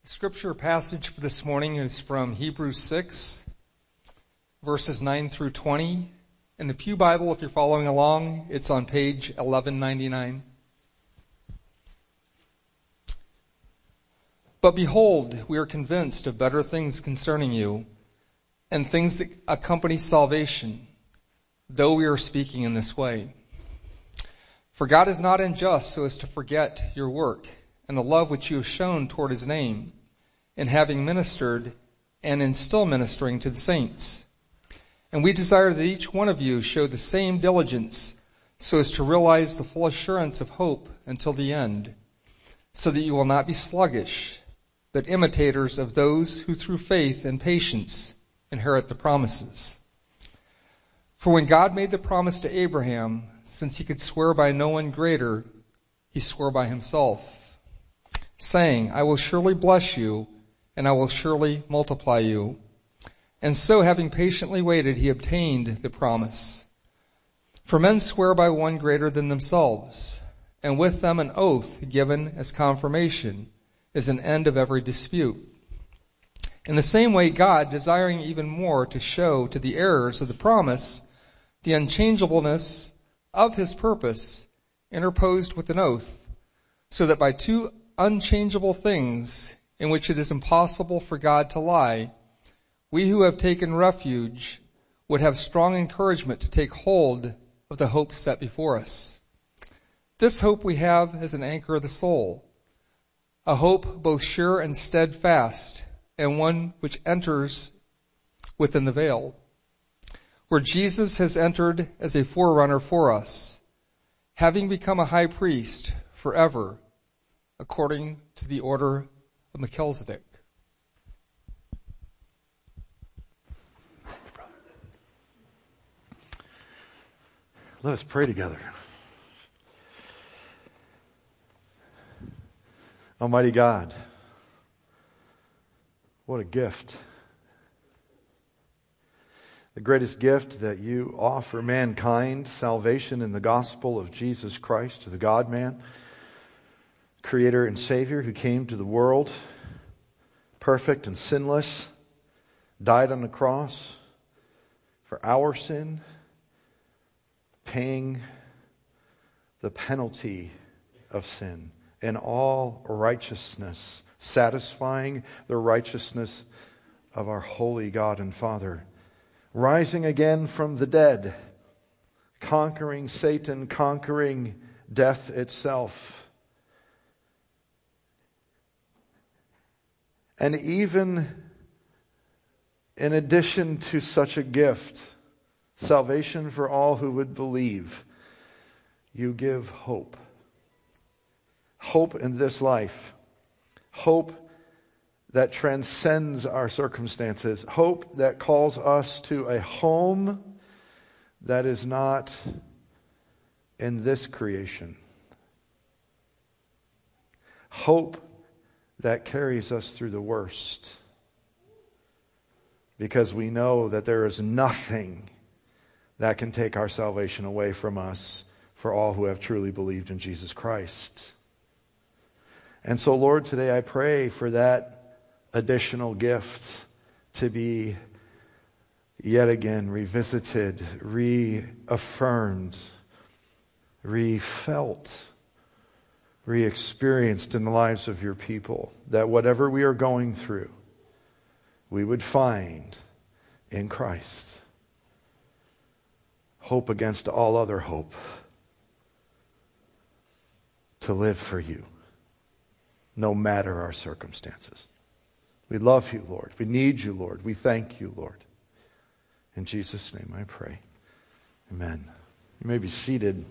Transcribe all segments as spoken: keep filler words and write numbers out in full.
The scripture passage for this morning is from Hebrews six, verses nine through twenty. In the Pew Bible, if you're following along, it's on page eleven ninety-nine. But behold, we are convinced of better things concerning you, and things that accompany salvation, though we are speaking in this way. For God is not unjust so as to forget your work and the love which you have shown toward his name, in having ministered and in still ministering to the saints. And we desire that each one of you show the same diligence so as to realize the full assurance of hope until the end, so that you will not be sluggish, but imitators of those who through faith and patience inherit the promises. For when God made the promise to Abraham, since he could swear by no one greater, he swore by himself, saying, I will surely bless you, and I will surely multiply you. And so, having patiently waited, he obtained the promise. For men swear by one greater than themselves, and with them an oath given as confirmation is an end of every dispute. In the same way, God, desiring even more to show to the heirs of the promise the unchangeableness of his purpose, interposed with an oath, so that by two unchangeable things in which it is impossible for God to lie, we who have taken refuge would have strong encouragement to take hold of the hope set before us. This hope we have as an anchor of the soul, a hope both sure and steadfast, and one which enters within the veil, where Jesus has entered as a forerunner for us, having become a high priest forever, according to the order of Melchizedek. Let us pray together. Almighty God, what a gift. The greatest gift that you offer mankind, salvation in the gospel of Jesus Christ, the God-man, Creator and Savior who came to the world, perfect and sinless, died on the cross for our sin, paying the penalty of sin in all righteousness, satisfying the righteousness of our holy God and Father, rising again from the dead, conquering Satan, conquering death itself. And even in addition to such a gift, salvation for all who would believe, you give hope. Hope in this life. Hope that transcends our circumstances. Hope that calls us to a home that is not in this creation. Hope that carries us through the worst. Because we know that there is nothing that can take our salvation away from us for all who have truly believed in Jesus Christ. And so, Lord, today I pray for that additional gift to be yet again revisited, reaffirmed, refelt, re-experienced in the lives of your people. That whatever we are going through, we would find in Christ hope against all other hope, to live for you, no matter our circumstances. We love you, Lord. We need you, Lord. We thank you, Lord. In Jesus' name I pray. Amen. You may be seated.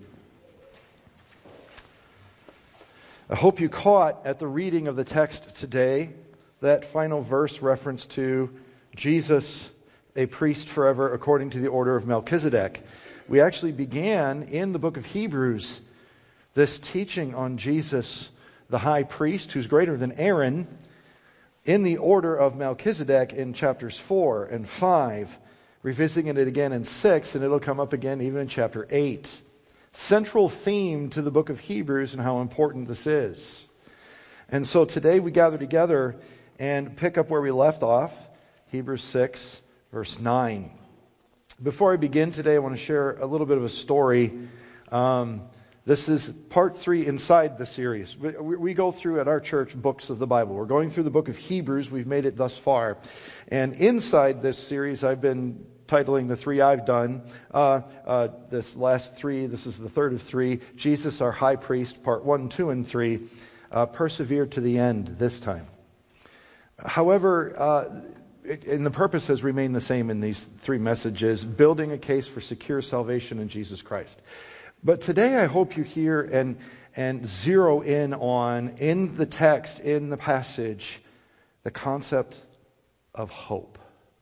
I hope you caught at the reading of the text today that final verse reference to Jesus, a priest forever according to the order of Melchizedek. We actually began in the book of Hebrews this teaching on Jesus, the high priest, who's greater than Aaron, in the order of Melchizedek in chapters four and five, revisiting it again in six, and it'll come up again even in chapter eight. Central theme to the book of Hebrews and how important this is. And so today we gather together and pick up where we left off, Hebrews six, verse nine. Before I begin today, I want to share a little bit of a story. Um, this is part three inside the series. We, we go through at our church books of the Bible. We're going through the book of Hebrews. We've made it thus far. And inside this series, I've been titling the three I've done. Uh, uh, this last three, this is the third of three. Jesus, our high priest, part one, two, and three. Uh, persevere to the end this time. However, uh, it, and the purpose has remained the same in these three messages, building a case for secure salvation in Jesus Christ. But today I hope you hear and, and zero in on, in the text, in the passage, the concept of hope.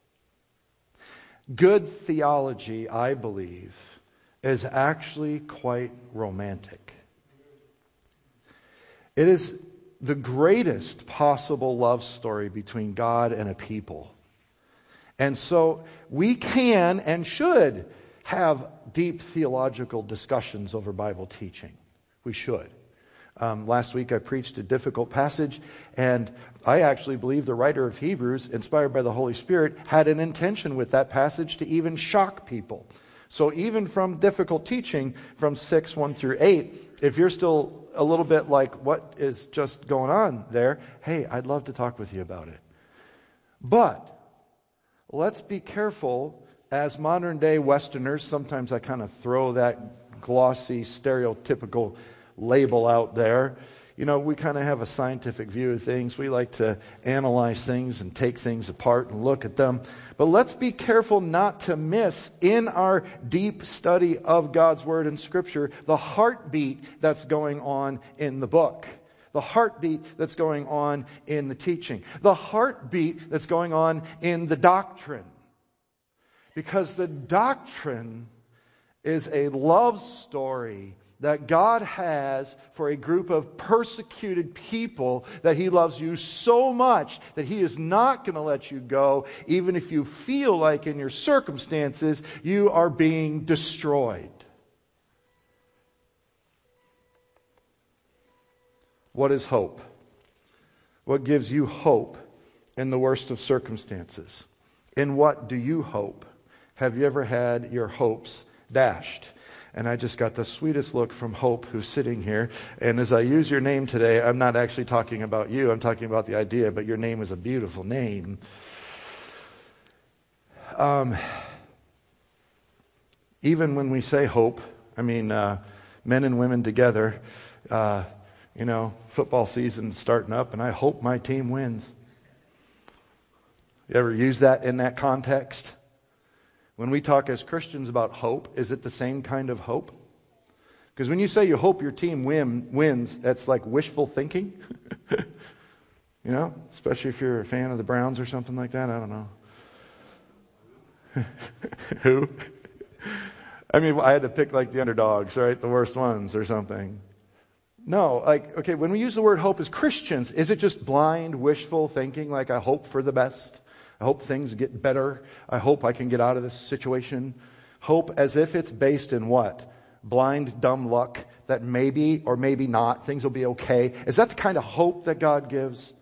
Good theology, I believe, is actually quite romantic. It is the greatest possible love story between God and a people. And so we can and should have deep theological discussions over Bible teaching. We should. Um, last week I preached a difficult passage, and I actually believe the writer of Hebrews, inspired by the Holy Spirit, had an intention with that passage to even shock people. So even from difficult teaching, from six, one through eight, if you're still a little bit like, what is just going on there? Hey, I'd love to talk with you about it. But let's be careful. As modern day Westerners, sometimes I kind of throw that glossy, stereotypical label out there. You know, we kind of have a scientific view of things. We like to analyze things and take things apart and look at them. But let's be careful not to miss, in our deep study of God's Word and Scripture, the heartbeat that's going on in the book. The heartbeat that's going on in the teaching. The heartbeat that's going on in the doctrine. Because the doctrine is a love story that God has for a group of persecuted people, that He loves you so much that He is not going to let you go, even if you feel like in your circumstances you are being destroyed. What is hope? What gives you hope in the worst of circumstances? In what do you hope? Have you ever had your hopes dashed? And I just got the sweetest look from Hope, who's sitting here. And as I use your name today, I'm not actually talking about you. I'm talking about the idea, but your name is a beautiful name. Um, even when we say hope, I mean, uh, men and women together, uh, you know, football season starting up, and I hope my team wins. You ever use that in that context? When we talk as Christians about hope, is it the same kind of hope? Because when you say you hope your team win, wins, that's like wishful thinking. You know, especially if you're a fan of the Browns or something like that. I don't know. Who? I mean, I had to pick like the underdogs, right? The worst ones or something. No, like, okay, when we use the word hope as Christians, is it just blind, wishful thinking, like I hope for the best? I hope things get better. I hope I can get out of this situation. Hope as if it's based in what? Blind, dumb luck that maybe or maybe not, things will be okay. Is that the kind of hope that God gives?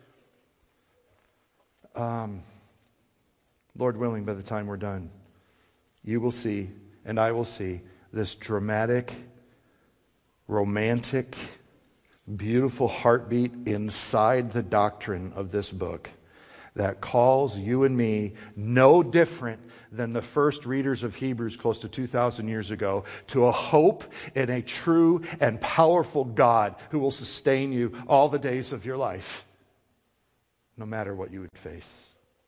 Um, Lord willing, by the time we're done, you will see, and I will see, this dramatic, romantic, beautiful heartbeat inside the doctrine of this book that calls you and me no different than the first readers of Hebrews close to two thousand years ago to a hope in a true and powerful God who will sustain you all the days of your life, no matter what you would face.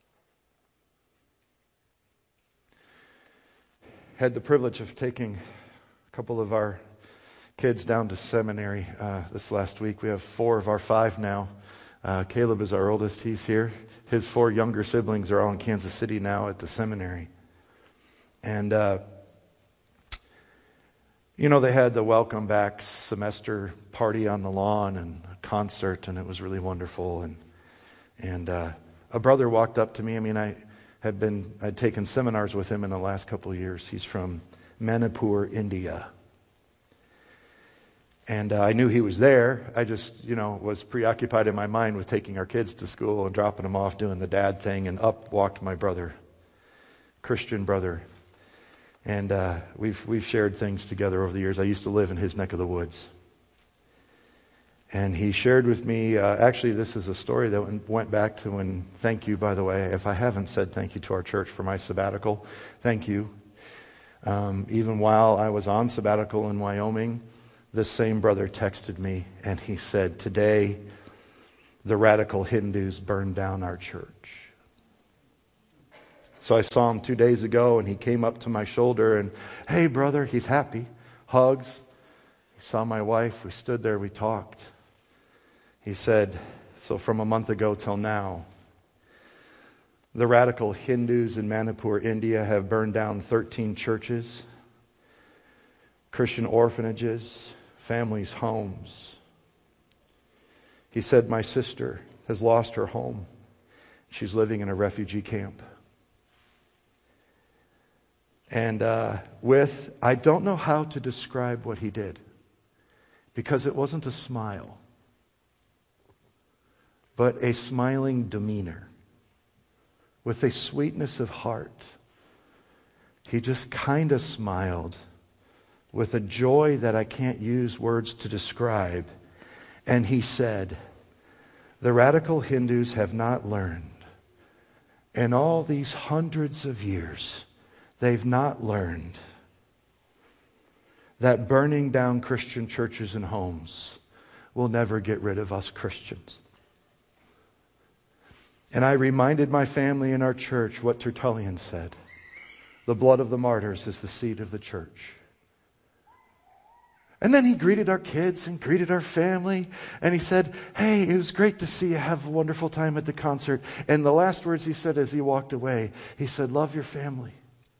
Had the privilege of taking a couple of our kids down to seminary uh, this last week. We have four of our five now. Uh, Caleb is our oldest. He's here. His four younger siblings are all in Kansas City now at the seminary. And, uh, you know, they had the welcome back semester party on the lawn and a concert, and it was really wonderful. And and uh, a brother walked up to me. I mean, I had been, I'd taken seminars with him in the last couple of years. He's from Manipur, India. And uh, I knew he was there. I just, you know, was preoccupied in my mind with taking our kids to school and dropping them off, doing the dad thing, and up walked my brother, Christian brother. And uh, we've we've shared things together over the years. I used to live in his neck of the woods. And he shared with me, uh, actually this is a story that went back to when, thank you by the way, if I haven't said thank you to our church for my sabbatical, thank you. Um, even while I was on sabbatical in Wyoming, this same brother texted me and he said, today the radical Hindus burned down our church. So I saw him two days ago and he came up to my shoulder and, hey brother, he's happy, hugs. He saw my wife, we stood there, we talked. He said, so from a month ago till now, the radical Hindus in Manipur, India have burned down thirteen churches, Christian orphanages, families' homes. He said, my sister has lost her home. She's living in a refugee camp. And uh, with, I don't know how to describe what he did, because it wasn't a smile, but a smiling demeanor, with a sweetness of heart. He just kind of smiled with a joy that I can't use words to describe. And he said, the radical Hindus have not learned. In all these hundreds of years, they've not learned that burning down Christian churches and homes will never get rid of us Christians. And I reminded my family in our church what Tertullian said. The blood of the martyrs is the seed of the church. And then he greeted our kids and greeted our family. And he said, hey, it was great to see you. Have a wonderful time at the concert. And the last words he said as he walked away, he said, love your family.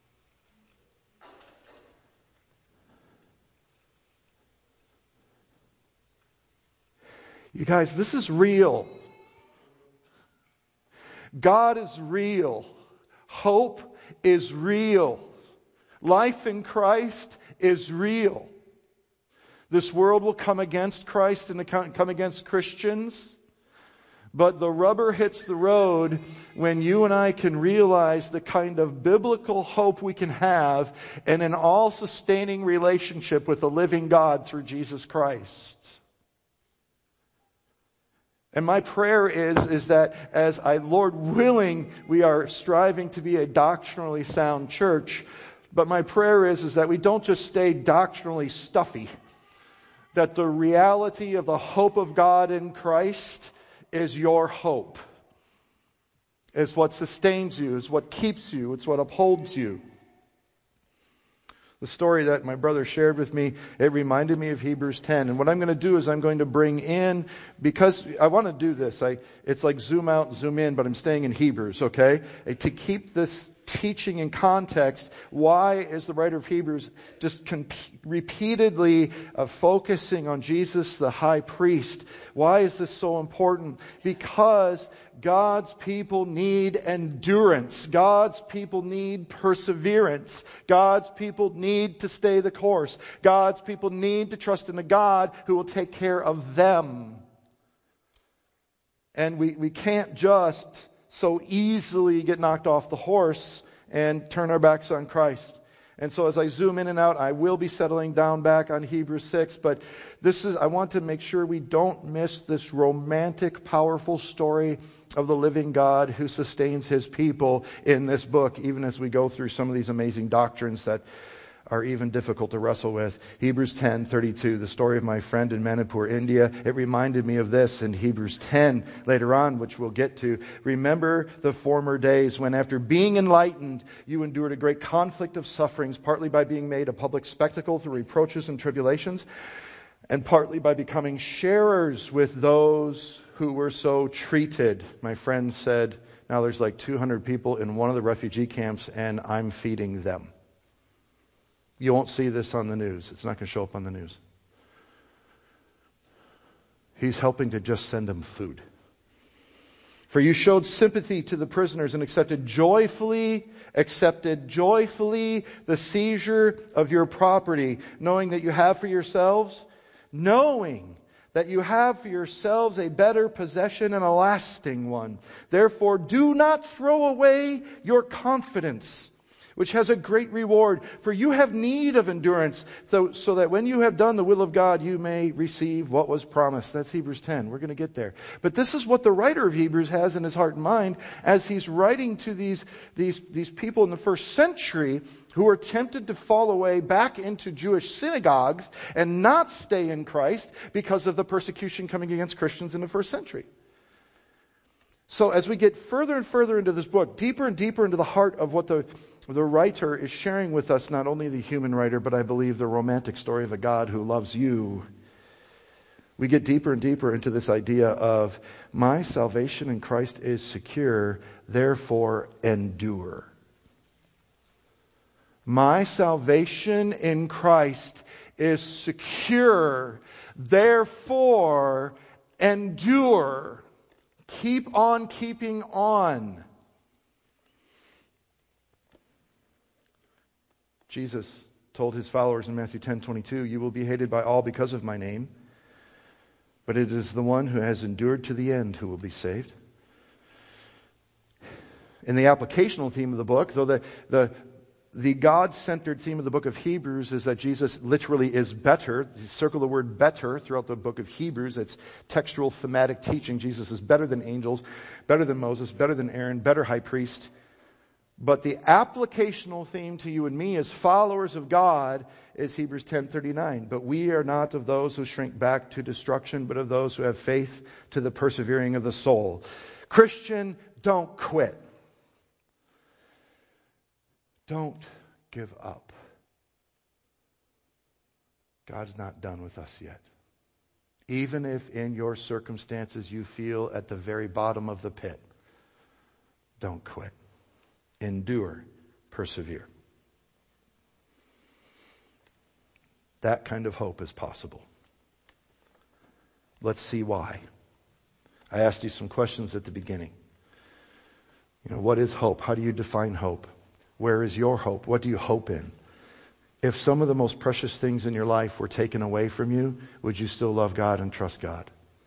You guys, this is real. God is real. Hope is real. Life in Christ is real. This world will come against Christ and come against Christians. But the rubber hits the road when you and I can realize the kind of biblical hope we can have in an all-sustaining relationship with the living God through Jesus Christ. And my prayer is, is that as I, Lord willing, we are striving to be a doctrinally sound church. But my prayer is, is that we don't just stay doctrinally stuffy. That the reality of the hope of God in Christ is your hope. Is what sustains you, is what keeps you, it's what upholds you. The story that my brother shared with me, it reminded me of Hebrews ten. And what I'm going to do is I'm going to bring in, because I want to do this. I, it's like zoom out, zoom in, but I'm staying in Hebrews, okay? To keep this teaching in context, why is the writer of Hebrews just con- repeatedly uh, focusing on Jesus, the high priest? Why is this so important? Because God's people need endurance. God's people need perseverance. God's people need to stay the course. God's people need to trust in a God who will take care of them. And we, we can't just so easily get knocked off the horse and turn our backs on Christ. And so as I zoom in and out, I will be settling down back on Hebrews six, but this is, I want to make sure we don't miss this romantic, powerful story of the living God who sustains His people in this book, even as we go through some of these amazing doctrines that are even difficult to wrestle with. Hebrews ten thirty-two, the story of my friend in Manipur, India. It reminded me of this in Hebrews ten later on, which we'll get to. Remember the former days when, after being enlightened, you endured a great conflict of sufferings, partly by being made a public spectacle through reproaches and tribulations, and partly by becoming sharers with those who were so treated. My friend said, now there's like two hundred people in one of the refugee camps, and I'm feeding them. You won't see this on the news. It's not going to show up on the news. He's helping to just send them food. For you showed sympathy to the prisoners and accepted joyfully, accepted joyfully the seizure of your property, knowing that you have for yourselves knowing that you have for yourselves a better possession and a lasting one. Therefore, do not throw away your confidence, which has a great reward. For you have need of endurance, so, so that when you have done the will of God, you may receive what was promised. That's Hebrews ten. We're going to get there. But this is what the writer of Hebrews has in his heart and mind as he's writing to these, these, these people in the first century who are tempted to fall away back into Jewish synagogues and not stay in Christ because of the persecution coming against Christians in the first century. So as we get further and further into this book, deeper and deeper into the heart of what the, the writer is sharing with us, not only the human writer, but I believe the romantic story of a God who loves you, we get deeper and deeper into this idea of my salvation in Christ is secure, therefore endure. My salvation in Christ is secure, therefore endure. Keep on keeping on. Jesus told his followers in Matthew ten twenty-two, you will be hated by all because of my name, but it is the one who has endured to the end who will be saved. In the applicational theme of the book, though the, the, the God-centered theme of the book of Hebrews is that Jesus literally is better. You circle the word better throughout the book of Hebrews. It's textual thematic teaching. Jesus is better than angels, better than Moses, better than Aaron, better high priest. But the applicational theme to you and me as followers of God is Hebrews ten thirty-nine. But we are not of those who shrink back to destruction, but of those who have faith to the persevering of the soul. Christian, don't quit. Don't give up. God's not done with us yet. Even if in your circumstances you feel at the very bottom of the pit, don't quit. Endure. Persevere. That kind of hope is possible. Let's see why. I asked you some questions at the beginning. You know, what is hope? How do you define hope? Where is your hope? What do you hope in? If some of the most precious things in your life were taken away from you, would you still love God and trust God?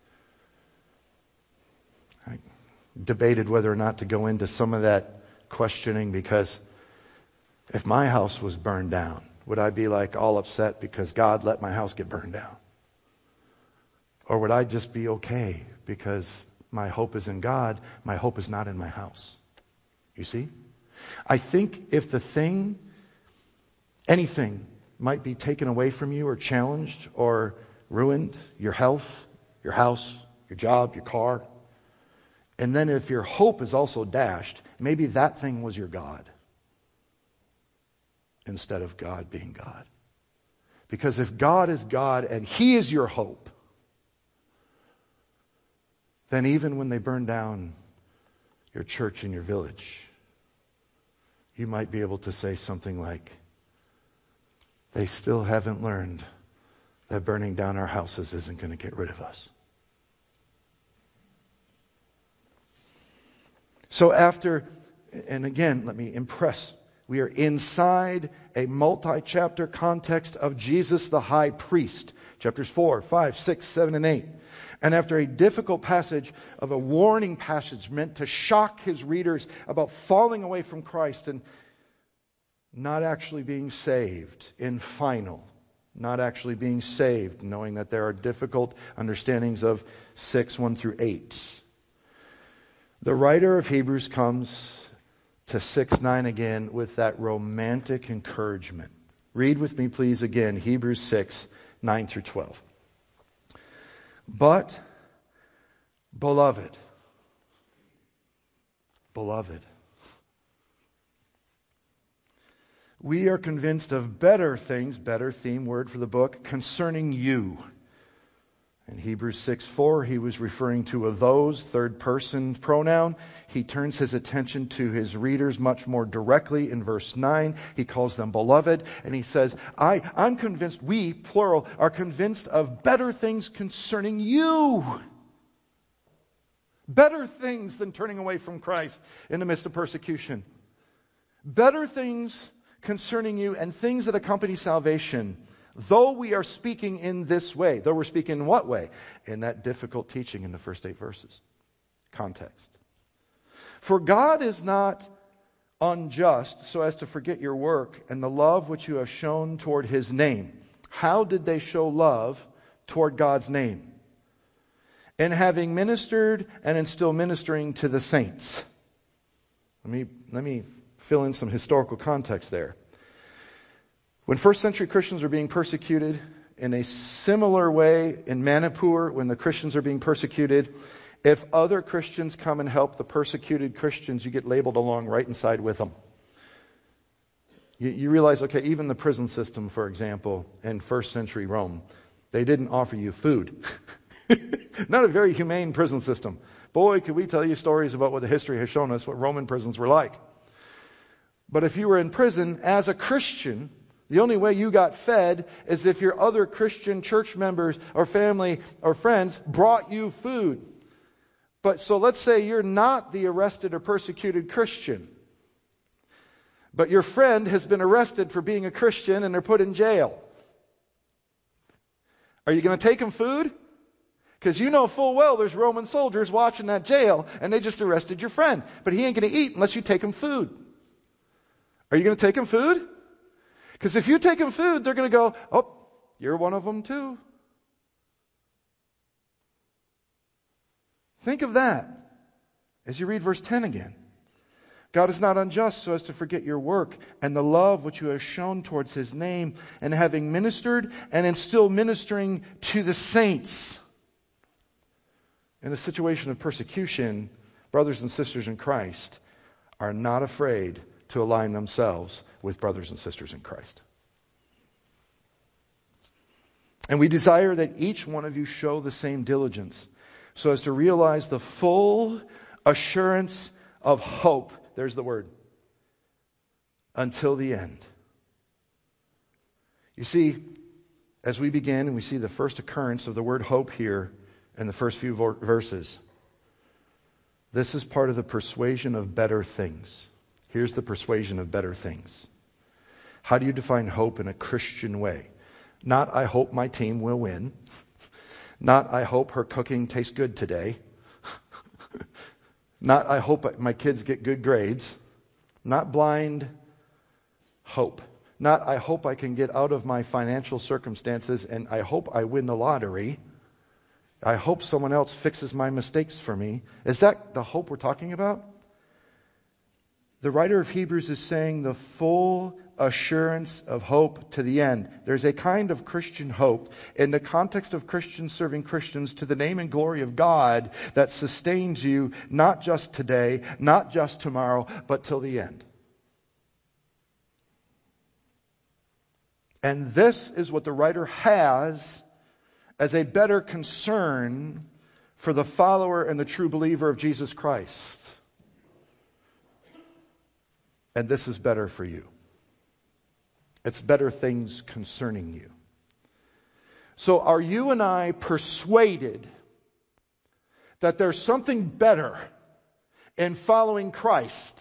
I debated whether or not to go into some of that questioning, because if my house was burned down, would I be like all upset because God let my house get burned down? Or would I just be okay because my hope is in God, my hope is not in my house? You see? I think if the thing, anything might be taken away from you or challenged or ruined, your health, your house, your job, your car, and then if your hope is also dashed, maybe that thing was your God instead of God being God. Because if God is God and He is your hope, then even when they burn down your church and your village, you might be able to say something like, they still haven't learned that burning down our houses isn't going to get rid of us. So after, and again, let me impress, we are inside a multi-chapter context of Jesus the high priest. Chapters four, five, six, seven, and eight. And after a difficult passage of a warning passage meant to shock his readers about falling away from Christ and not actually being saved in final, not actually being saved, knowing that there are difficult understandings of six, one through eight. The writer of Hebrews comes to six, nine again with that romantic encouragement. Read with me, please, again, Hebrews six, nine through twelve. But, beloved, beloved, we are convinced of better things, better theme word for the book, concerning you. In Hebrews six four, he was referring to a those, third person pronoun. He turns his attention to his readers much more directly in verse nine. He calls them beloved, and he says, I, I'm convinced, we, plural, are convinced of better things concerning you. Better things than turning away from Christ in the midst of persecution. Better things concerning you and things that accompany salvation. Though we are speaking in this way. Though we're speaking in what way? In that difficult teaching in the first eight verses. Context. For God is not unjust so as to forget your work and the love which you have shown toward His name. How did they show love toward God's name? In having ministered and in still ministering to the saints. Let me, let me fill in some historical context there. When first century Christians are being persecuted, in a similar way in Manipur, when the Christians are being persecuted, if other Christians come and help the persecuted Christians, you get labeled along right inside with them. You, you realize, okay, even the prison system, for example, in first century Rome, they didn't offer you food. Not a very humane prison system. Boy, could we tell you stories about what the history has shown us, what Roman prisons were like. But if you were in prison as a Christian, the only way you got fed is if your other Christian church members or family or friends brought you food. But so let's say you're not the arrested or persecuted Christian, but your friend has been arrested for being a Christian and they're put in jail. Are you going to take him food? Because you know full well there's Roman soldiers watching that jail and they just arrested your friend. But he ain't going to eat unless you take him food. Are you going to take him food? Because if you take them food, they're going to go, oh, you're one of them too. Think of that as you read verse ten again. God is not unjust so as to forget your work and the love which you have shown towards His name, and having ministered and in still ministering to the saints. In the situation of persecution, brothers and sisters in Christ are not afraid to align themselves with brothers and sisters in Christ. And we desire that each one of you show the same diligence so as to realize the full assurance of hope. There's the word. Until the end. You see, as we begin and we see the first occurrence of the word hope here in the first few verses, this is part of the persuasion of better things. Here's the persuasion of better things. How do you define hope in a Christian way? Not, I hope my team will win. Not, I hope her cooking tastes good today. Not, I hope my kids get good grades. Not blind hope. Not, I hope I can get out of my financial circumstances and I hope I win the lottery. I hope someone else fixes my mistakes for me. Is that the hope we're talking about? The writer of Hebrews is saying the full assurance of hope to the end. There's a kind of Christian hope in the context of Christians serving Christians to the name and glory of God that sustains you not just today, not just tomorrow, but till the end. And this is what the writer has as a better concern for the follower and the true believer of Jesus Christ. And this is better for you. It's better things concerning you. So are you and I persuaded that there's something better in following Christ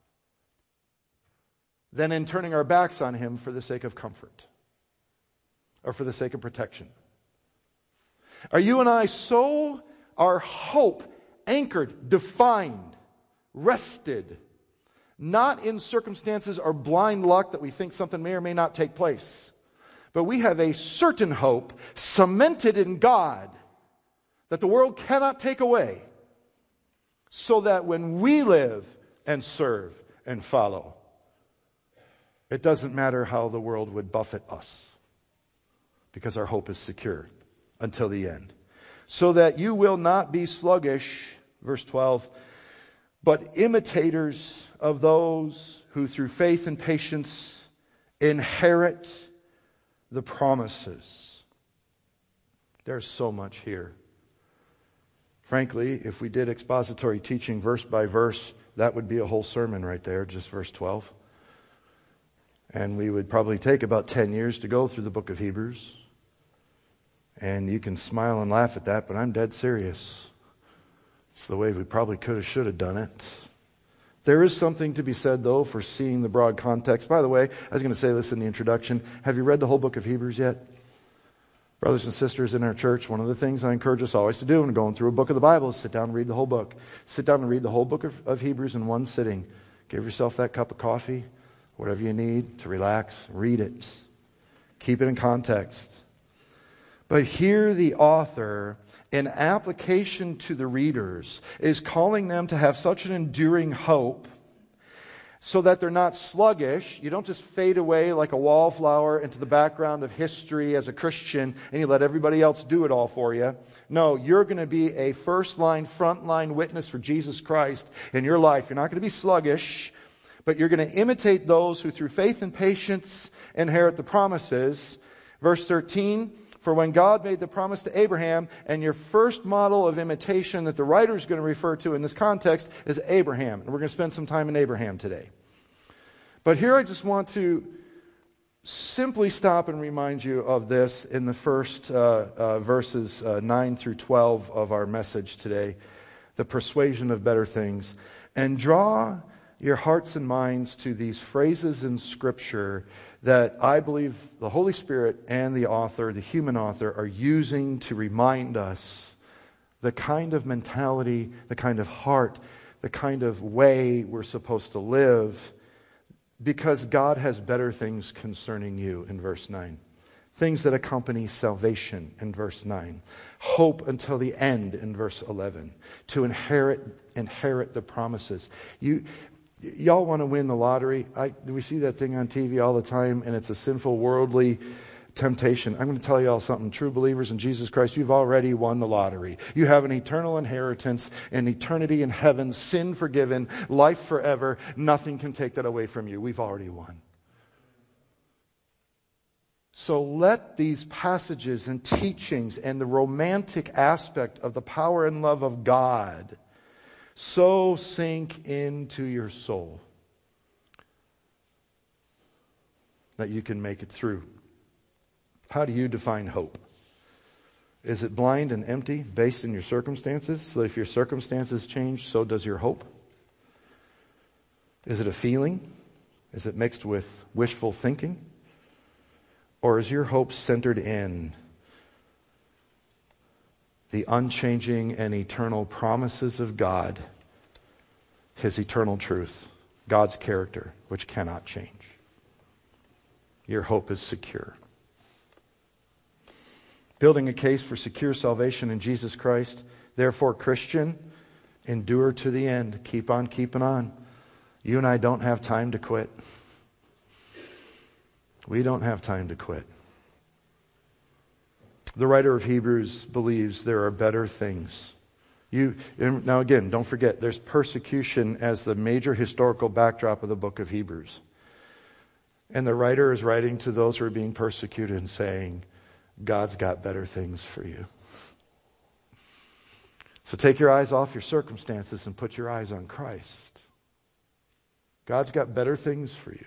than in turning our backs on Him for the sake of comfort or for the sake of protection? Are you and I so, our hope anchored, defined, rested, not in circumstances or blind luck that we think something may or may not take place, but we have a certain hope cemented in God that the world cannot take away, so that when we live and serve and follow, it doesn't matter how the world would buffet us, because our hope is secure until the end. So that you will not be sluggish, verse twelve, but imitators of those who through faith and patience inherit the promises. There's so much here. Frankly, if we did expository teaching verse by verse, that would be a whole sermon right there, just verse twelve. And we would probably take about ten years to go through the book of Hebrews. And you can smile and laugh at that, but I'm dead serious. It's the way we probably could have, should have done it. There is something to be said, though, for seeing the broad context. By the way, I was going to say this in the introduction. Have you read the whole book of Hebrews yet? Brothers and sisters in our church, one of the things I encourage us always to do when going through a book of the Bible is sit down and read the whole book. Sit down and read the whole book of, of Hebrews in one sitting. Give yourself that cup of coffee, whatever you need to relax. Read it. Keep it in context. But here the author, in application to the readers, is calling them to have such an enduring hope so that they're not sluggish. You don't just fade away like a wallflower into the background of history as a Christian and you let everybody else do it all for you. No, you're going to be a first-line, front-line witness for Jesus Christ in your life. You're not going to be sluggish, but you're going to imitate those who through faith and patience inherit the promises. Verse thirteen, for when God made the promise to Abraham, and your first model of imitation that the writer is going to refer to in this context is Abraham. And we're going to spend some time in Abraham today. But here I just want to simply stop and remind you of this in the first uh, uh, verses uh, nine through twelve of our message today, the persuasion of better things. And draw your hearts and minds to these phrases in Scripture that I believe the Holy Spirit and the author, the human author, are using to remind us the kind of mentality, the kind of heart, the kind of way we're supposed to live, because God has better things concerning you in verse nine. Things that accompany salvation in verse nine. Hope until the end in verse eleven. To inherit inherit the promises. You Y'all want to win the lottery? I, we see that thing on T V all the time, and it's a sinful, worldly temptation. I'm going to tell you all something. True believers in Jesus Christ, you've already won the lottery. You have an eternal inheritance, an eternity in heaven, sin forgiven, life forever. Nothing can take that away from you. We've already won. So let these passages and teachings and the romantic aspect of the power and love of God so sink into your soul that you can make it through. How do you define hope? Is it blind and empty based on your circumstances? So that if your circumstances change, so does your hope? Is it a feeling? Is it mixed with wishful thinking? Or is your hope centered in the unchanging and eternal promises of God, His eternal truth, God's character, which cannot change? Your hope is secure. Building a case for secure salvation in Jesus Christ. Therefore, Christian, endure to the end. Keep on keeping on. You and I don't have time to quit. We don't have time to quit. The writer of Hebrews believes there are better things. You, now again, don't forget, there's persecution as the major historical backdrop of the book of Hebrews. And the writer is writing to those who are being persecuted and saying, God's got better things for you. So take your eyes off your circumstances and put your eyes on Christ. God's got better things for you.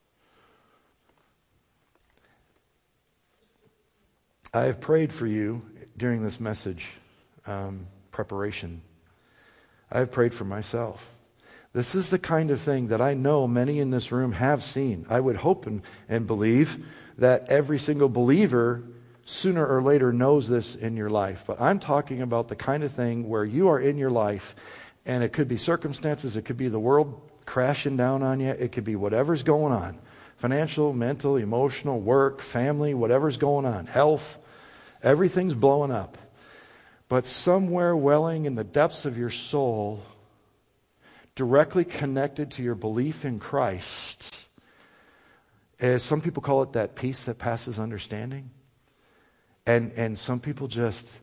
I have prayed for you during this message um, preparation. I have prayed for myself. This is the kind of thing that I know many in this room have seen. I would hope and, and believe that every single believer sooner or later knows this in your life. But I'm talking about the kind of thing where you are in your life, and it could be circumstances, it could be the world crashing down on you, it could be whatever's going on. Financial, mental, emotional, work, family, whatever's going on, health, everything's blowing up. But somewhere welling in the depths of your soul, directly connected to your belief in Christ, as some people call it, that peace that passes understanding. And and some people just,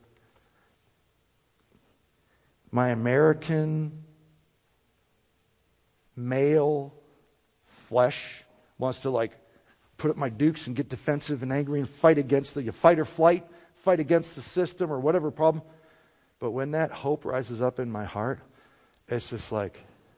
my American male flesh wants to like put up my dukes and get defensive and angry and fight against the fight or flight, fight against the system or whatever problem. But when that hope rises up in my heart, it's just like,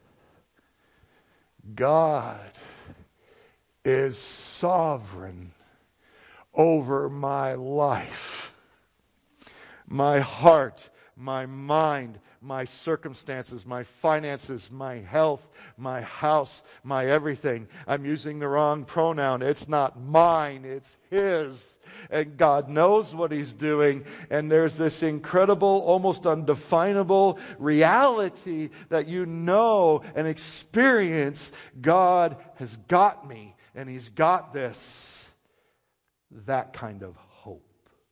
God is sovereign over my life. My heart my mind, my circumstances, my finances, my health, my house, my everything. I'm using the wrong pronoun. It's not mine, it's His. And God knows what He's doing. And there's this incredible, almost undefinable reality that you know and experience. God has got me, and He's got this. That kind of hope.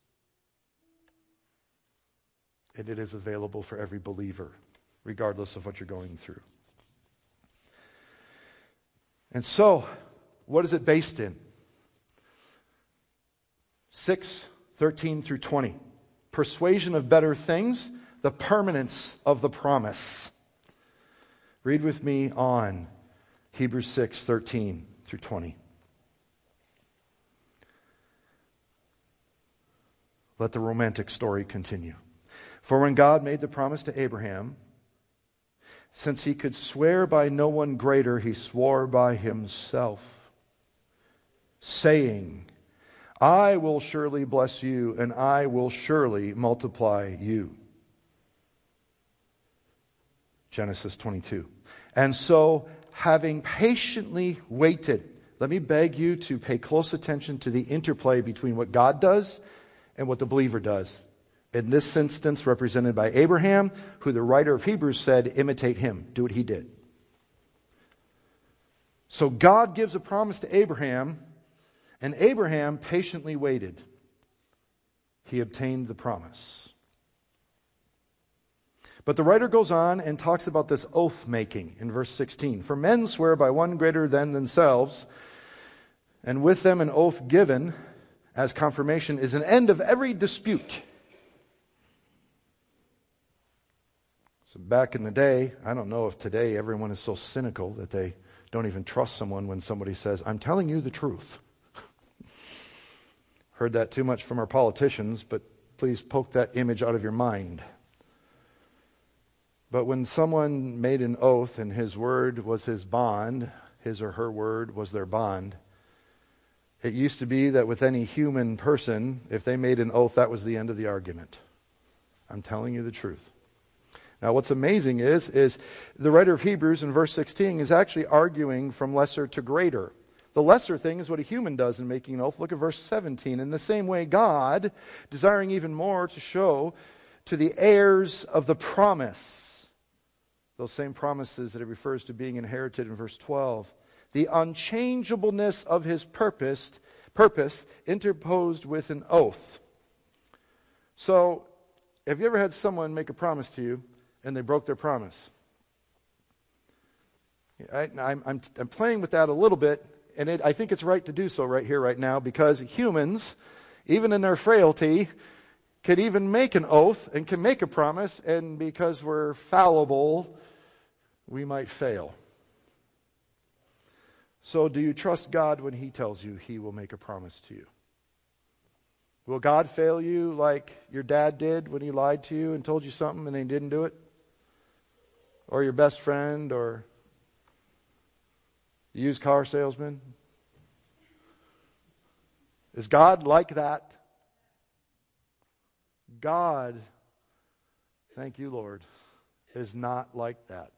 And it is available for every believer, regardless of what you're going through. And so, what is it based in? six, thirteen through twenty. Persuasion of better things, the permanence of the promise. Read with me on Hebrews six, thirteen through twenty. Let the romantic story continue. For when God made the promise to Abraham, since he could swear by no one greater, he swore by himself, saying, I will surely bless you, and I will surely multiply you. Genesis twenty-two. And so, having patiently waited, let me beg you to pay close attention to the interplay between what God does and what the believer does. In this instance, represented by Abraham, who the writer of Hebrews said, imitate him. Do what he did. So God gives a promise to Abraham, and Abraham patiently waited. He obtained the promise. But the writer goes on and talks about this oath making in verse sixteen. For men swear by one greater than themselves, and with them an oath given as confirmation is an end of every dispute. So back in the day, I don't know if today everyone is so cynical that they don't even trust someone when somebody says, I'm telling you the truth. Heard that too much from our politicians, but please poke that image out of your mind. But when someone made an oath and his word was his bond, his or her word was their bond, it used to be that with any human person, if they made an oath, that was the end of the argument. I'm telling you the truth. Now what's amazing is, is the writer of Hebrews in verse sixteen is actually arguing from lesser to greater. The lesser thing is what a human does in making an oath. Look at verse seventeen. In the same way, God, desiring even more to show to the heirs of the promise, those same promises that it refers to being inherited in verse twelve, the unchangeableness of His purpose, purpose interposed with an oath. So, have you ever had someone make a promise to you and they broke their promise? I, I'm, I'm, I'm playing with that a little bit, and it, I think it's right to do so right here, right now, because humans, even in their frailty, could even make an oath and can make a promise, and because we're fallible, we might fail. So do you trust God when He tells you He will make a promise to you? Will God fail you like your dad did when he lied to you and told you something and he didn't do it? Or your best friend, or the used car salesman? Is God like that? God, thank you, Lord, is not like that.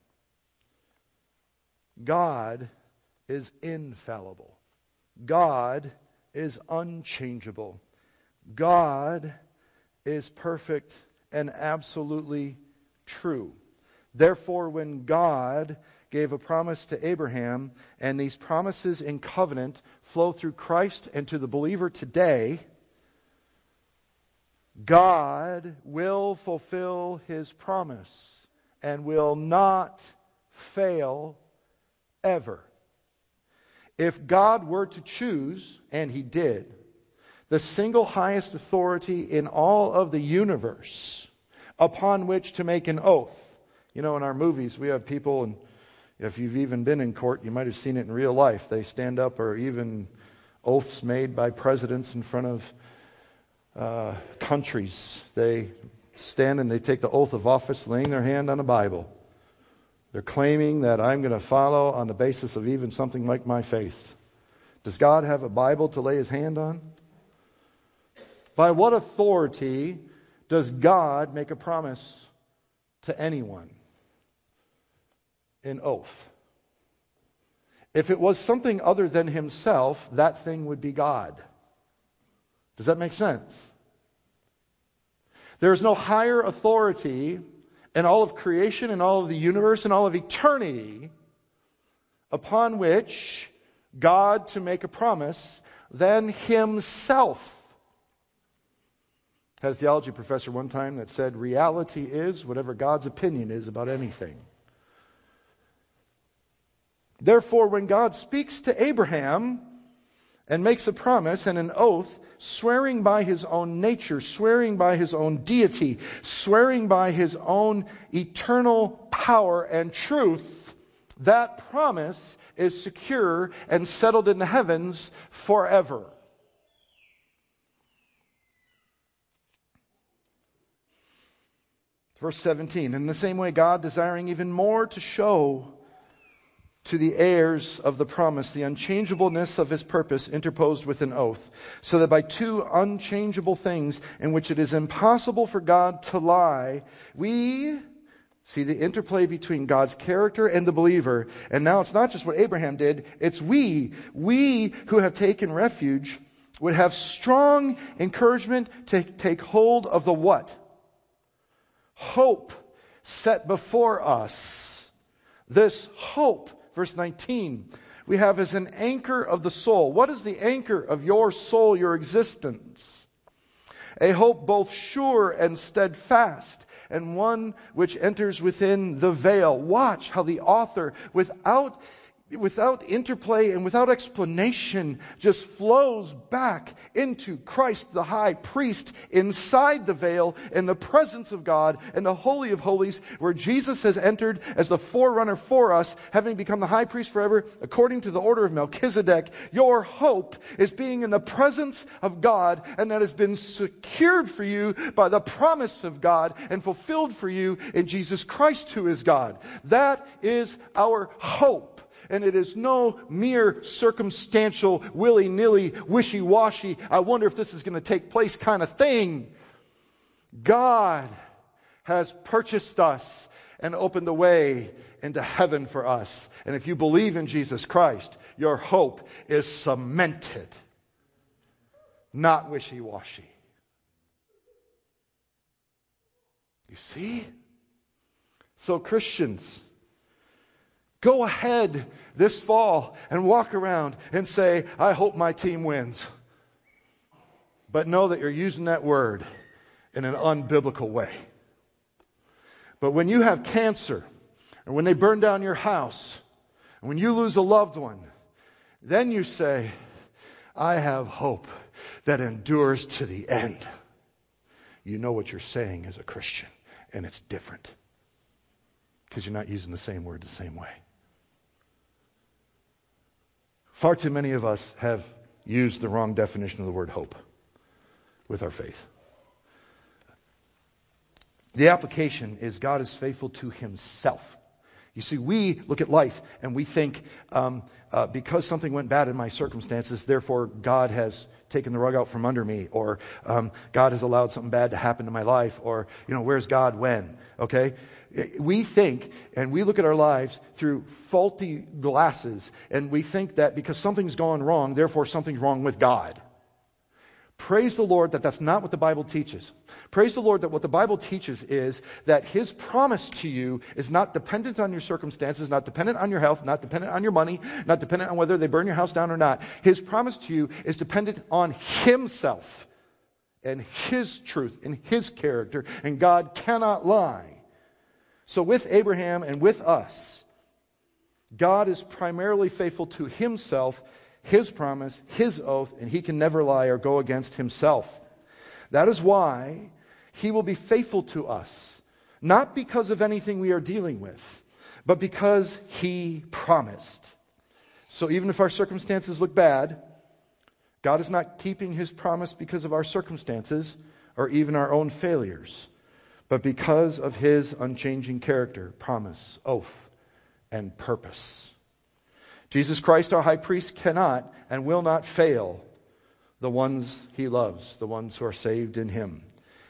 God is infallible. God is unchangeable. God is perfect and absolutely true. Therefore, when God gave a promise to Abraham, and these promises in covenant flow through Christ and to the believer today, God will fulfill His promise and will not fail ever. If God were to choose, and He did, the single highest authority in all of the universe upon which to make an oath. You know, in our movies, we have people, and if you've even been in court, you might have seen it in real life. They stand up, or even oaths made by presidents in front of uh, countries. They stand and they take the oath of office, laying their hand on a Bible. They're claiming that I'm going to follow on the basis of even something like my faith. Does God have a Bible to lay His hand on? By what authority does God make a promise to anyone? An oath. If it was something other than himself, that thing would be God. Does that make sense? There is no higher authority in all of creation, in all of the universe, in all of eternity, upon which God to make a promise than himself. I had a theology professor one time that said, reality is whatever God's opinion is about anything. Therefore, when God speaks to Abraham and makes a promise and an oath, swearing by his own nature, swearing by his own deity, swearing by his own eternal power and truth, that promise is secure and settled in the heavens forever. Verse seventeen, in the same way God, desiring even more to show to the heirs of the promise the unchangeableness of his purpose, interposed with an oath, so that by two unchangeable things in which it is impossible for God to lie, we see the interplay between God's character and the believer. And now it's not just what Abraham did, it's we. We who have taken refuge would have strong encouragement to take hold of the what? Hope set before us. This hope, verse nineteen, we have as an anchor of the soul. What is the anchor of your soul, your existence? A hope both sure and steadfast, and one which enters within the veil. Watch how the author, without without interplay and without explanation, just flows back into Christ the high priest inside the veil in the presence of God in the Holy of Holies, where Jesus has entered as the forerunner for us, having become the high priest forever according to the order of Melchizedek. Your hope is being in the presence of God, and that has been secured for you by the promise of God and fulfilled for you in Jesus Christ, who is God. That is our hope. And it is no mere circumstantial, willy-nilly, wishy-washy, I wonder if this is going to take place kind of thing. God has purchased us and opened the way into heaven for us. And if you believe in Jesus Christ, your hope is cemented, not wishy-washy. You see? So Christians, go ahead this fall and walk around and say, I hope my team wins. But know that you're using that word in an unbiblical way. But when you have cancer, or when they burn down your house, and when you lose a loved one, then you say, I have hope that endures to the end. You know what you're saying as a Christian, and it's different. Because you're not using the same word the same way. Far too many of us have used the wrong definition of the word hope with our faith. The application is God is faithful to himself. You see, we look at life and we think, um, uh, because something went bad in my circumstances, therefore God has taken the rug out from under me, or um, God has allowed something bad to happen to my life, or, you know, where's God when? Okay? We think, and we look at our lives through faulty glasses, and we think that because something's gone wrong, therefore something's wrong with God. Praise the Lord that that's not what the Bible teaches. Praise the Lord that what the Bible teaches is that his promise to you is not dependent on your circumstances, not dependent on your health, not dependent on your money, not dependent on whether they burn your house down or not. His promise to you is dependent on himself and his truth and his character, and God cannot lie. So with Abraham and with us, God is primarily faithful to himself, his promise, his oath, and he can never lie or go against himself. That is why he will be faithful to us, not because of anything we are dealing with, but because he promised. So even if our circumstances look bad, God is not keeping his promise because of our circumstances or even our own failures, but because of his unchanging character, promise, oath, and purpose. Jesus Christ, our high priest, cannot and will not fail the ones he loves, the ones who are saved in him.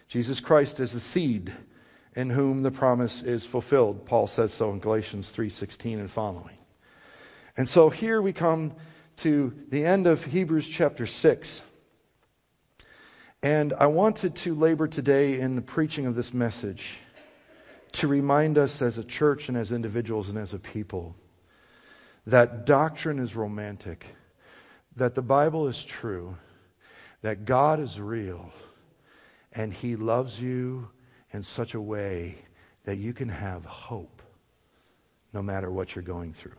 Jesus Christ is the seed in whom the promise is fulfilled. Paul says so in Galatians three sixteen and following. And so here we come to the end of Hebrews chapter six. And I wanted to labor today in the preaching of this message to remind us as a church and as individuals and as a people that doctrine is romantic, that the Bible is true, that God is real, and He loves you in such a way that you can have hope no matter what you're going through.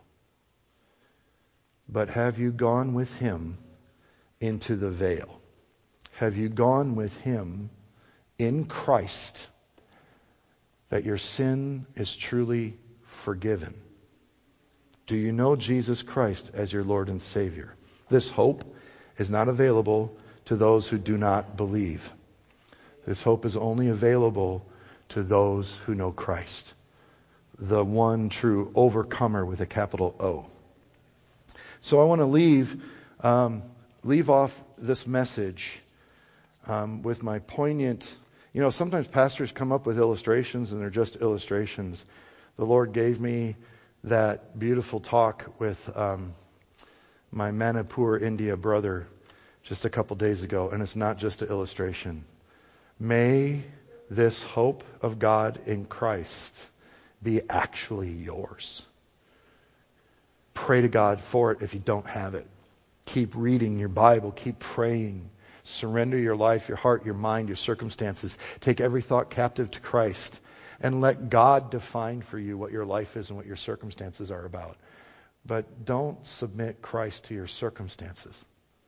But have you gone with Him into the veil? Have you gone with Him in Christ that your sin is truly forgiven? Do you know Jesus Christ as your Lord and Savior? This hope is not available to those who do not believe. This hope is only available to those who know Christ, the one true overcomer with a capital O. So I want to leave um, leave off this message um, with my poignant. You know, sometimes pastors come up with illustrations and they're just illustrations. The Lord gave me that beautiful talk with um, my Manipur, India brother just a couple days ago, and it's not just an illustration. May this hope of God in Christ be actually yours. Pray to God for it if you don't have it. Keep reading your Bible. Keep praying. Surrender your life, your heart, your mind, your circumstances. Take every thought captive to Christ and let God define for you what your life is and what your circumstances are about. But don't submit Christ to your circumstances.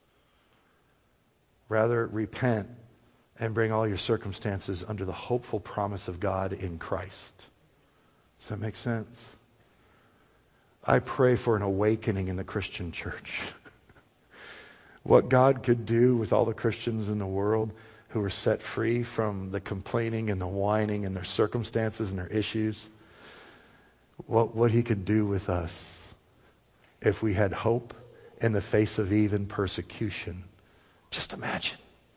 Rather, repent and bring all your circumstances under the hopeful promise of God in Christ. Does that make sense? I pray for an awakening in the Christian church. What God could do with all the Christians in the world who are set free from the complaining and the whining and their circumstances and their issues. What, what He could do with us if we had hope in the face of even persecution. Just imagine.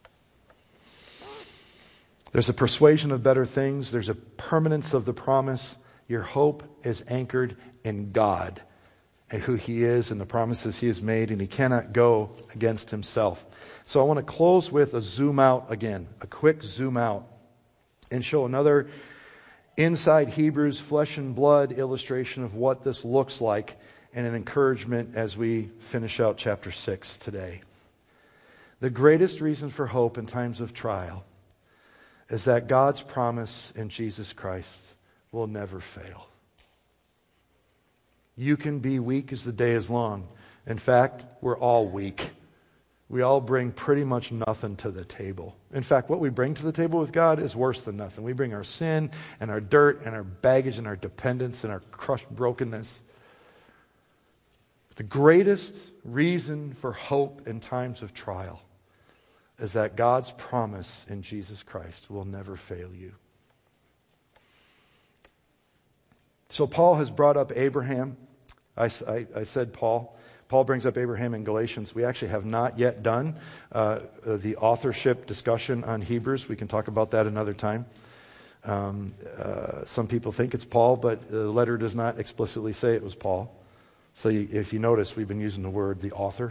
There's a persuasion of better things. There's a permanence of the promise. Your hope is anchored in God and who He is and the promises He has made, and He cannot go against Himself. So I want to close with a zoom out again, a quick zoom out, and show another inside Hebrews flesh and blood illustration of what this looks like, and an encouragement as we finish out chapter six today. The greatest reason for hope in times of trial is that God's promise in Jesus Christ will never fail. You can be weak as the day is long. In fact, we're all weak. We all bring pretty much nothing to the table. In fact, what we bring to the table with God is worse than nothing. We bring our sin and our dirt and our baggage and our dependence and our crushed brokenness. The greatest reason for hope in times of trial is that God's promise in Jesus Christ will never fail you. So Paul has brought up Abraham. I, I, I said Paul. Paul brings up Abraham in Galatians. We actually have not yet done uh, the authorship discussion on Hebrews. We can talk about that another time. Um, uh, some people think it's Paul, but the letter does not explicitly say it was Paul. So you, if you notice, we've been using the word the author.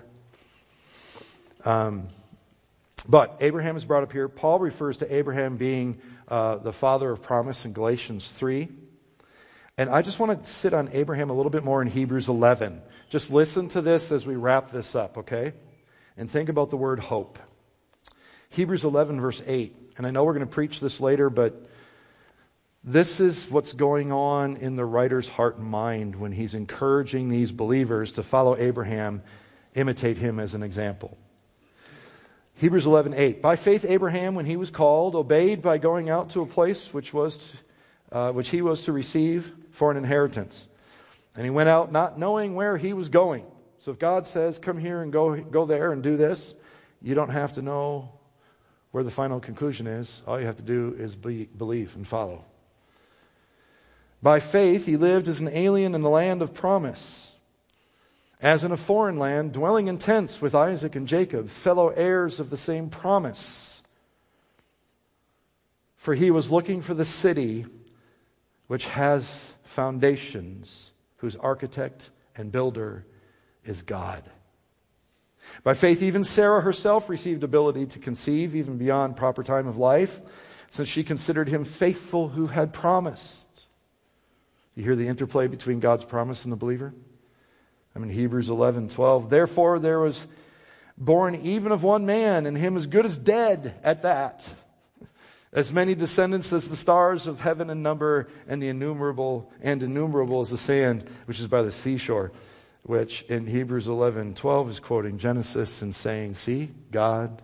Um, but Abraham is brought up here. Paul refers to Abraham being uh, the father of promise in Galatians three. And I just want to sit on Abraham a little bit more in Hebrews eleven. Just listen to this as we wrap this up, okay? And think about the word hope. Hebrews eleven verse eight. And I know we're going to preach this later, but this is what's going on in the writer's heart and mind when he's encouraging these believers to follow Abraham, imitate him as an example. Hebrews eleven eight. By faith Abraham, when he was called, obeyed by going out to a place which was to, uh, which he was to receive for an inheritance. And he went out not knowing where he was going. So if God says, come here and go go there and do this, you don't have to know where the final conclusion is. All you have to do is be, believe and follow. By faith he lived as an alien in the land of promise, as in a foreign land, dwelling in tents with Isaac and Jacob, fellow heirs of the same promise. For he was looking for the city which has foundations, whose architect and builder is God. By faith, even Sarah herself received ability to conceive even beyond proper time of life, since she considered him faithful who had promised. You hear the interplay between God's promise and the believer? I mean, Hebrews eleven twelve. Therefore, there was born even of one man, and him as good as dead at that. As many descendants as the stars of heaven in number, and the innumerable and innumerable as the sand which is by the seashore. Which in Hebrews eleven twelve is quoting Genesis and saying, see, God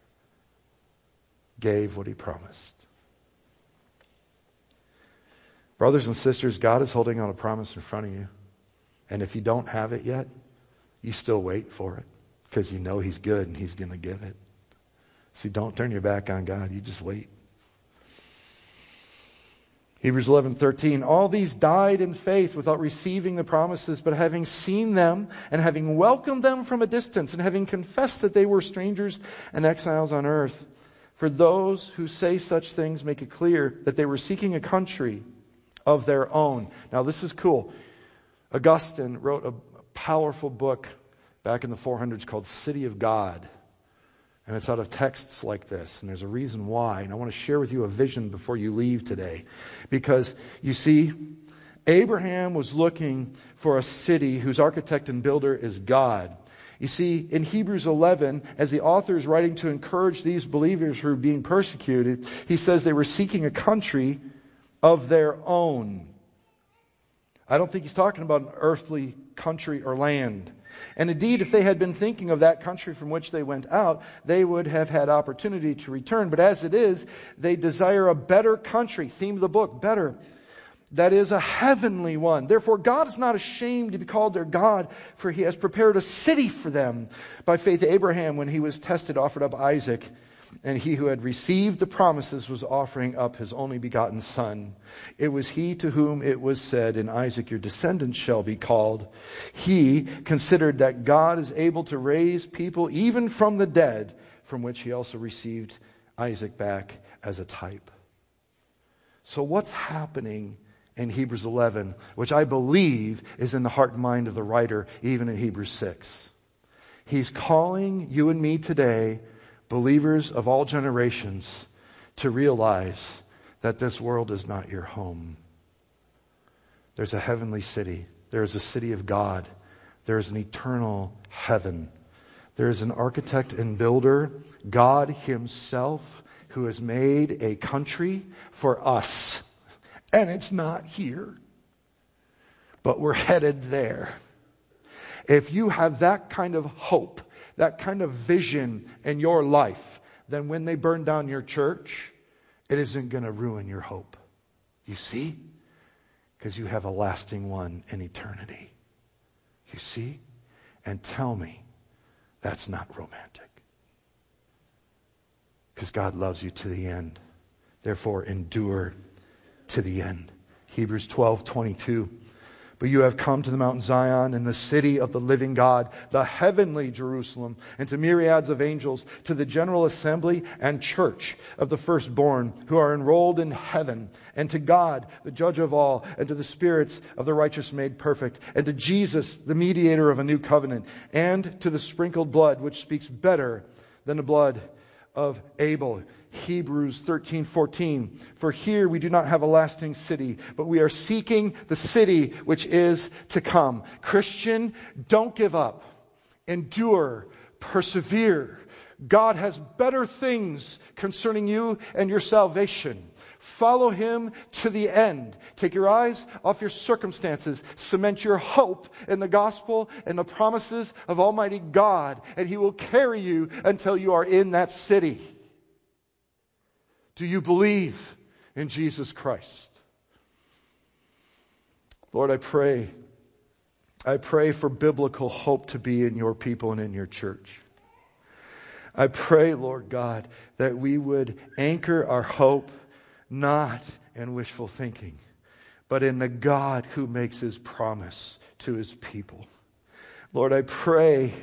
gave what he promised. Brothers and sisters, God is holding on a promise in front of you. And if you don't have it yet, you still wait for it. Because you know he's good and he's going to give it. See, don't turn your back on God. You just wait. Hebrews eleven thirteen. All these died in faith without receiving the promises, but having seen them and having welcomed them from a distance and having confessed that they were strangers and exiles on earth. For those who say such things make it clear that they were seeking a country of their own. Now this is cool. Augustine wrote a powerful book back in the four hundreds called City of God. And it's out of texts like this. And there's a reason why. And I want to share with you a vision before you leave today. Because, you see, Abraham was looking for a city whose architect and builder is God. You see, in Hebrews eleven, as the author is writing to encourage these believers who are being persecuted, he says they were seeking a country of their own. I don't think he's talking about an earthly country or land. And indeed, if they had been thinking of that country from which they went out, they would have had opportunity to return. But as it is, they desire a better country. Theme of the book, better. That is a heavenly one. Therefore, God is not ashamed to be called their God, for he has prepared a city for them. By faith, Abraham, when he was tested, offered up Isaac. And he who had received the promises was offering up his only begotten son. It was he to whom it was said, in Isaac your descendants shall be called. He considered that God is able to raise people even from the dead, from which he also received Isaac back as a type. So what's happening in Hebrews eleven, which I believe is in the heart and mind of the writer, even in Hebrews six? He's calling you and me today, believers of all generations, to realize that this world is not your home. There's a heavenly city. There's a city of God. There's an eternal heaven. There's an architect and builder, God himself, who has made a country for us. And it's not here, but we're headed there. If you have that kind of hope, that kind of vision in your life, then when they burn down your church, it isn't going to ruin your hope. You see? Because you have a lasting one in eternity. You see? And tell me that's not romantic. Because God loves you to the end. Therefore, endure to the end. Hebrews twelve twenty-two. But you have come to the Mount Zion and the city of the living God, the heavenly Jerusalem, and to myriads of angels, to the general assembly and church of the firstborn who are enrolled in heaven, and to God, the judge of all, and to the spirits of the righteous made perfect, and to Jesus, the mediator of a new covenant, and to the sprinkled blood, which speaks better than the blood of Abel. Hebrews thirteen fourteen. For here we do not have a lasting city, but we are seeking the city which is to come. Christian, don't give up. Endure. Persevere. God has better things concerning you and your salvation. Follow him to the end. Take your eyes off your circumstances. Cement your hope in the gospel and the promises of Almighty God, and he will carry you until you are in that city. Do you believe in Jesus Christ? Lord, I pray, I pray for biblical hope to be in your people and in your church. I pray, Lord God, that we would anchor our hope not in wishful thinking, but in the God who makes his promise to his people. Lord, I pray.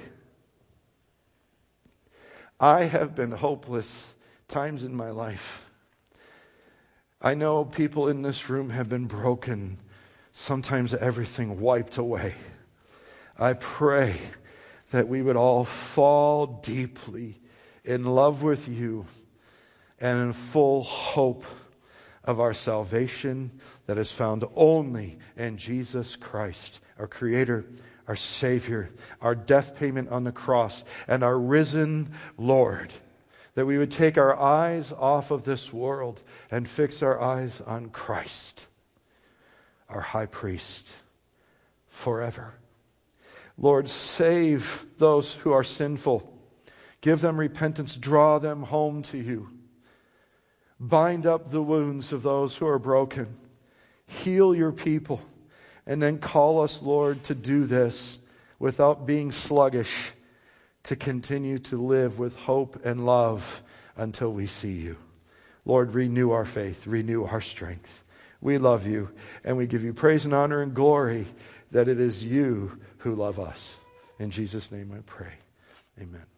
I have been hopeless times in my life. I know people in this room have been broken, sometimes everything wiped away. I pray that we would all fall deeply in love with you and in full hope of our salvation that is found only in Jesus Christ, our Creator, our Savior, our death payment on the cross, and our risen Lord. That we would take our eyes off of this world and fix our eyes on Christ, our high priest, forever. Lord, save those who are sinful. Give them repentance. Draw them home to you. Bind up the wounds of those who are broken. Heal your people. And then call us, Lord, to do this without being sluggish, to continue to live with hope and love until we see you. Lord, renew our faith, renew our strength. We love you, and we give you praise and honor and glory that it is you who love us. In Jesus' name I pray. Amen.